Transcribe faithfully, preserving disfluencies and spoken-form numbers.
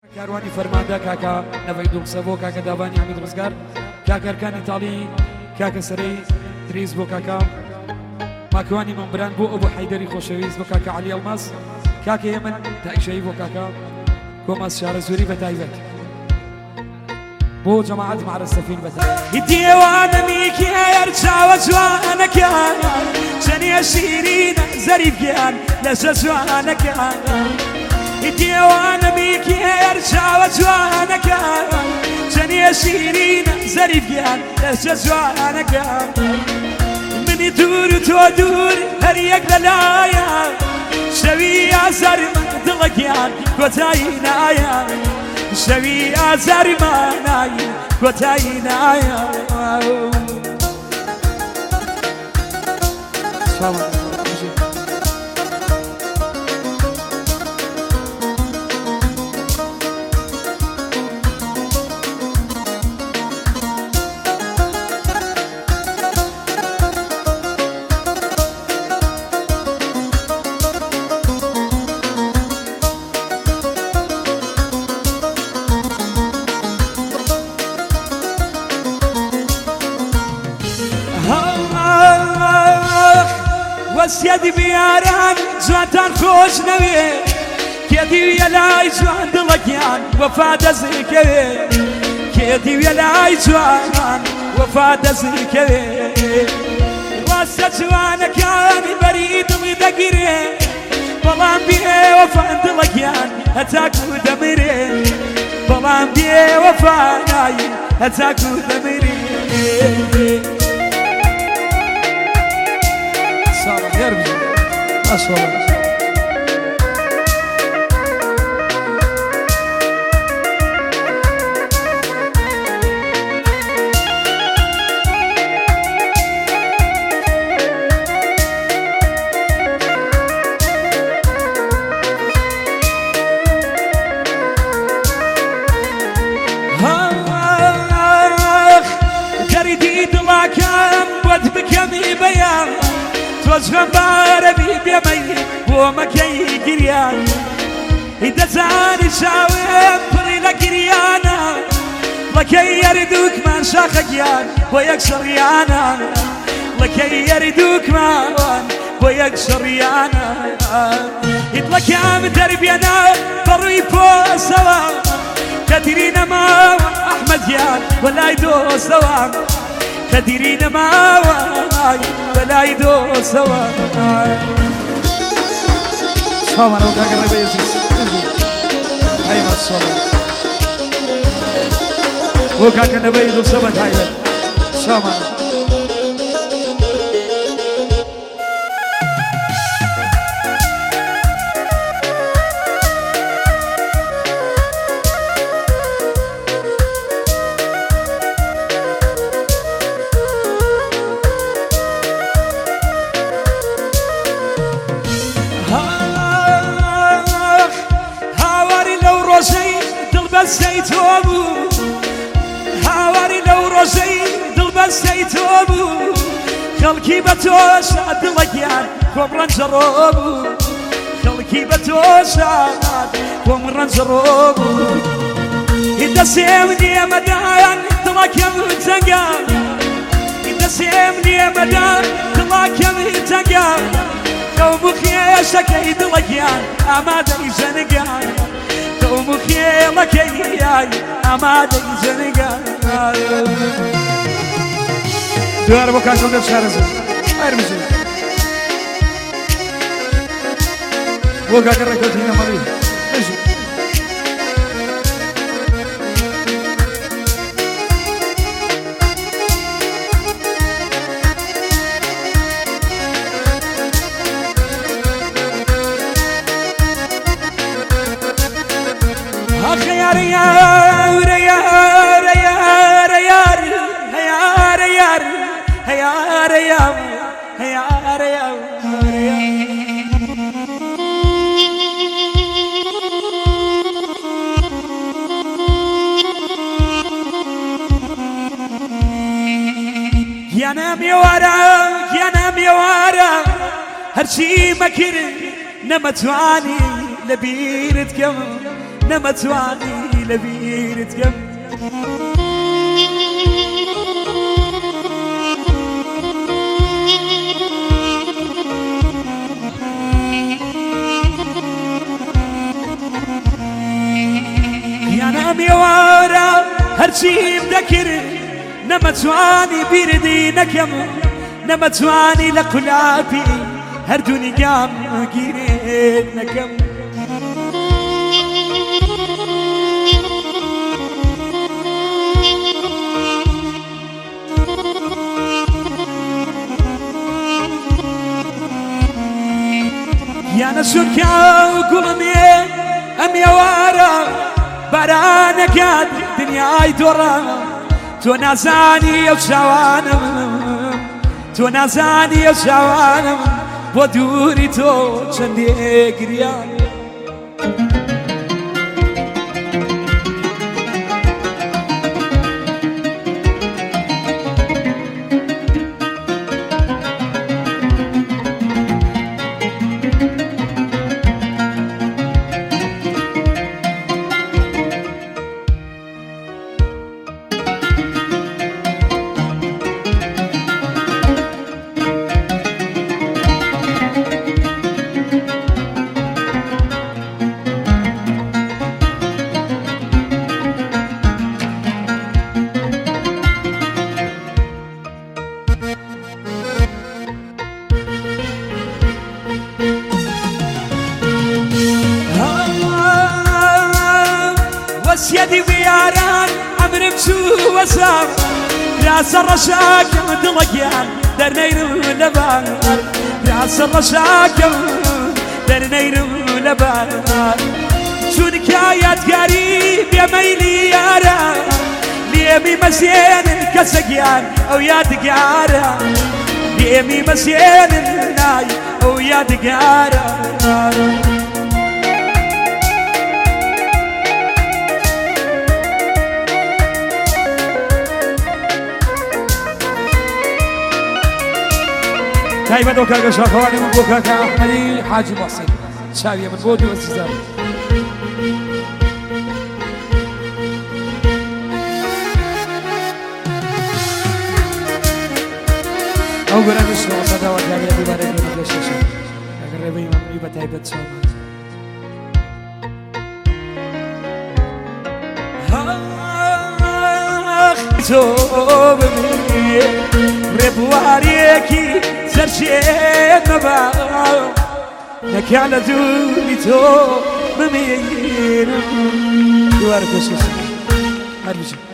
کاروانی فەرماندا کاکە نەڤەی دووقسە بۆ کاکە داوانی حەمید ڕزگار کاکەرکانی تاڵی کاکە سەرەی تریز بۆ کاکە ماکەوانی مەمبران بۆ ئەو بۆ حەیدەری خۆشەویست بۆ کاکە عەلی ئەڵماس کاکە هێمن تایشەیی بۆ کاکە کۆماس شارە زووری بە تایبەت بۆ جەماعەت معرەسەفین بە تایبەت دیوانەمی کێر چاوە جوانەکان چەنێ شیرینە زەریفگیان لەسە جوانەکان دیوانەمی کێر چاوە جوانەکان چەنێ شیرینە زەریفگیان لەسە جوانەکان منی دوور و تۆ دوور هەر یەک لەلایە شەوی ئازارمە دڵەکیان کۆتایی نایە شەوی ئازارمانایی کۆتایی نایە وەسیەتی بیاران جوانتان خۆش نەوێ کێتی ویە لای جوان دڵەکیان وەفا دەزیکەوێ کێتی ویە لای جوانان وەفا دەزیکەوێ ڕاستە جوانەکانی بەری دڵی دەگیرێ بەڵام بێ وەفان دڵەکیان هەتاکو دەمرێ بەڵام بێ وەفانایی هەتاکو دەمرێ أصلاً جريدي دڵاکەم بۆت بکەمی بەیان تۆزغەم بارەبی بێمەی بۆ مەکەی گریان دەزانی چاوێم پڕی لە گریانە لەکەی یاریدووکمان شاخە گیان بۆ یەک شەڕیانە لەکەی یاریدووکمان بۆ یەک شەڕیانە هیت لەکەم دەربێنە بەڕووی پۆسەوە کەدیری نەماوە ئەحمەدیان وەلای دۆستەوە کەدیری نەماوە بەلای دۆستەوە سامان ئەو کاکە ڕێبە عەزیز ئەی مەسەڵە بۆ کاکە نەبەی دڵسە بە تایبەت سامان دڵبەستەی تۆ بوو هاواری لەو ڕۆژەی دڵبەستەی تۆ بوو خەڵکی بە تۆ شاد دڵەکیان خۆم ڕەنجەڕۆ بوو خەڵکی بە تۆ شاد خۆم ڕەنجەڕۆ بوو دەسێم نیێمەدان دڵەکەم جەنگە دەسێم نیێمەدان دڵەکەم جەنگە قەوم و خێشەکەی دڵەکیان ئامادەی جەنگان ومخيلك ياي أمادك زنقا دوار بو كاكو نفس هرزو غير مزيد بو كاكو ركوت هنا مريض اجي يار يار يار يار يار يار يار يار يار يار يا نامي ورا يا نامي ورا هرشي مكر نمتواني لبيرتكم نمتواني لبير تقم يا نام يا وارا هرشي بذكر نمتواني بيردي نكم نمتواني لقلابي هردوني قام قيريت نكم يا نسوكا وقلمي ام يا وارا برانا قاد دنياي دورا تو نازاني وشوانم تو نازاني وشوانم ودوري تو چندي گريان يدي بياران عمري بشو وسام راس الرشاق مدلقيان درنير ولبان راس الرشاق درنير ولبان شو نكايات قريب يا ميلي يارا ليمي مسين كسقيان او يا دقارا ليمي مسين ناي او يا دقارا تايبا دو كاكا شاكواني من بو كاكا أحمدي حاجي محسن شاوية من بودي والسيزار أو قرأ نشنو وصدا وكاكا يبي بارك يبي بلشاشا كاكا ربي ممني بتايبا تسوما آخ توب مني ربواريكي سرشين مبا لك على دولي تو ممين يوارك وشكسك هربجي